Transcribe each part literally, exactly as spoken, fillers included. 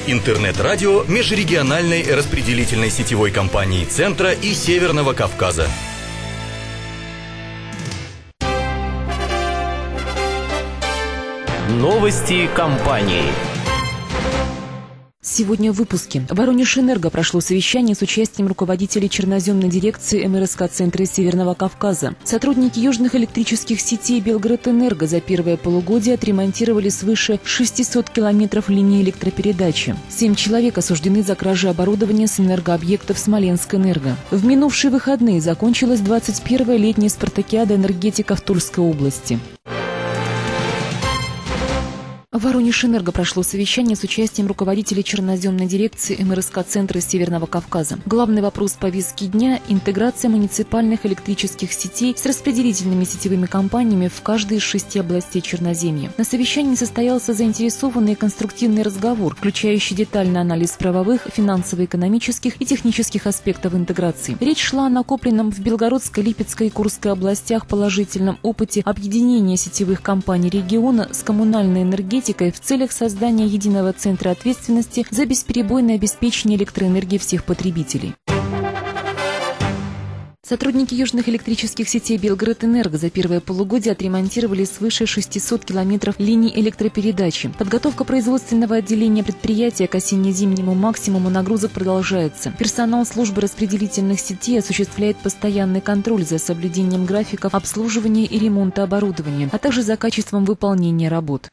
Интернет-радио межрегиональной распределительной сетевой компании Центра и Северного Кавказа. Новости компании. Сегодня в выпуске. Воронеж-Энерго прошло совещание с участием руководителей черноземной дирекции эм эр эс ка Центра Северного Кавказа. Сотрудники южных электрических сетей Белгород-Энерго за первое полугодие отремонтировали свыше шестисот километров линии электропередачи. Семь человек осуждены за кражи оборудования с энергообъектов Смоленск-Энерго. В минувшие выходные закончилась двадцать первая летняя спартакиада энергетиков Тульской области. В Воронеж-Энерго прошло совещание с участием руководителей черноземной дирекции эм эр эс ка Центра Северного Кавказа. Главный вопрос повестки дня – интеграция муниципальных электрических сетей с распределительными сетевыми компаниями в каждой из шести областей Черноземья. На совещании состоялся заинтересованный и конструктивный разговор, включающий детальный анализ правовых, финансово-экономических и технических аспектов интеграции. Речь шла о накопленном в Белгородской, Липецкой и Курской областях положительном опыте объединения сетевых компаний региона с коммунальной энергетикой в целях создания единого центра ответственности за бесперебойное обеспечение электроэнергии всех потребителей. Сотрудники южных электрических сетей Белгород-Энерго за первое полугодие отремонтировали свыше шестисот километров линий электропередачи. Подготовка производственного отделения предприятия к осенне-зимнему максимуму нагрузок продолжается. Персонал службы распределительных сетей осуществляет постоянный контроль за соблюдением графиков обслуживания и ремонта оборудования, а также за качеством выполнения работ.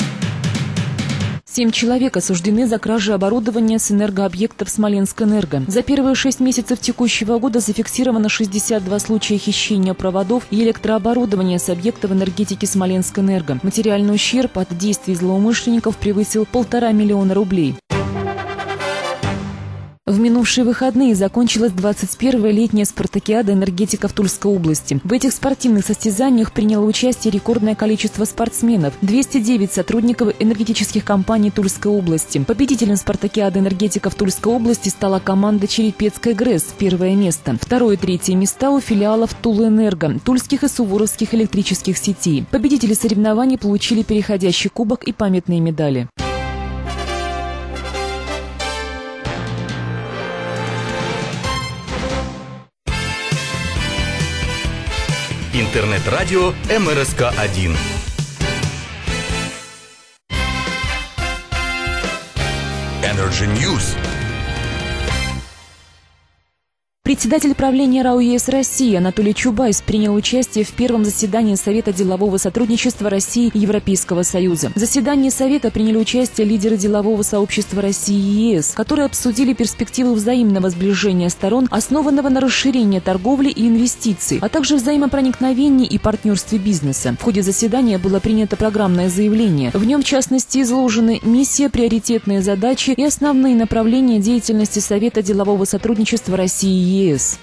Семь человек осуждены за кражи оборудования с энергообъектов Смоленск-Энерго. За первые шесть месяцев текущего года зафиксировано шестьдесят два случая хищения проводов и электрооборудования с объектов энергетики Смоленск-Энерго. Материальный ущерб от действий злоумышленников превысил полтора миллиона рублей. В минувшие выходные закончилась двадцать первая летняя спартакиада энергетиков Тульской области. В этих спортивных состязаниях приняло участие рекордное количество спортсменов – двести девять сотрудников энергетических компаний Тульской области. Победителем спартакиады энергетиков Тульской области стала команда Черепецкой ГРЭС – первое место. Второе и третье места у филиалов Тулэнерго, Тульских и Суворовских электрических сетей. Победители соревнований получили переходящий кубок и памятные медали. Интернет-радио эм эр эс ка один. Energy News. Председатель правления РАО ЕС России Анатолий Чубайс принял участие в первом заседании Совета делового сотрудничества России и Европейского Союза. В заседании Совета приняли участие лидеры делового сообщества России и ЕС, которые обсудили перспективы взаимного сближения сторон, основанного на расширении торговли и инвестиций, а также взаимопроникновении и партнерстве бизнеса. В ходе заседания было принято программное заявление. В нем, в частности, изложены миссия, приоритетные задачи и основные направления деятельности Совета делового сотрудничества России и ЕС. ЕС.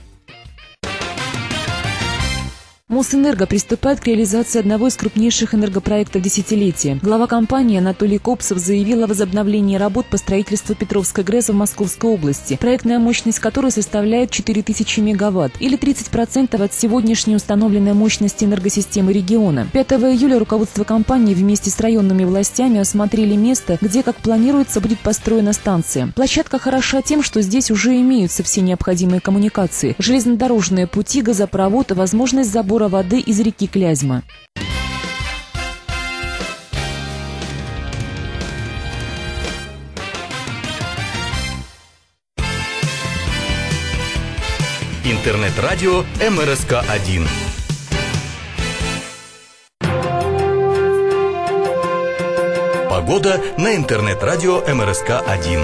Мосэнерго приступает к реализации одного из крупнейших энергопроектов десятилетия. Глава компании Анатолий Копсов заявил о возобновлении работ по строительству Петровской ГРЭС в Московской области, проектная мощность которой составляет четыре тысячи мегаватт, или тридцать процентов от сегодняшней установленной мощности энергосистемы региона. пятого июля руководство компании вместе с районными властями осмотрели место, где, как планируется, будет построена станция. Площадка хороша тем, что здесь уже имеются все необходимые коммуникации: железнодорожные пути, газопровод, возможность забора воды из реки Клязьма. Интернет-радио эм эр эс ка один. Погода на интернет-радио эм эр эс ка один.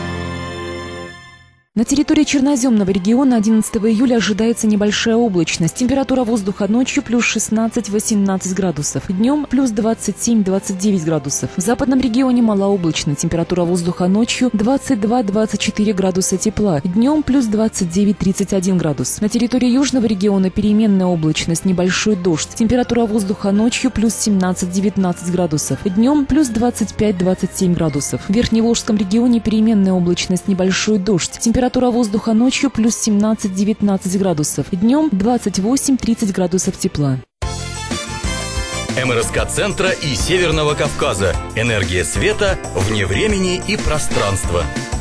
На территории Черноземного региона одиннадцатого июля ожидается небольшая облачность. Температура воздуха ночью плюс шестнадцать-восемнадцать градусов. Днем плюс двадцать семь-двадцать девять градусов. В западном регионе малооблачно. Температура воздуха ночью двадцать два-двадцать четыре градуса тепла. Днем плюс двадцать девять-тридцать один градус. На территории южного региона переменная облачность, небольшой дождь. Температура воздуха ночью плюс семнадцать-девятнадцать градусов. Днем плюс двадцать пять-двадцать семь градусов. В Верхневолжском регионе переменная облачность, небольшой дождь. Температура Температура воздуха ночью плюс семнадцать-девятнадцать градусов. Днем двадцать восемь-тридцать градусов тепла. МРСК-центра и Северного Кавказа. Энергия света вне времени и пространства.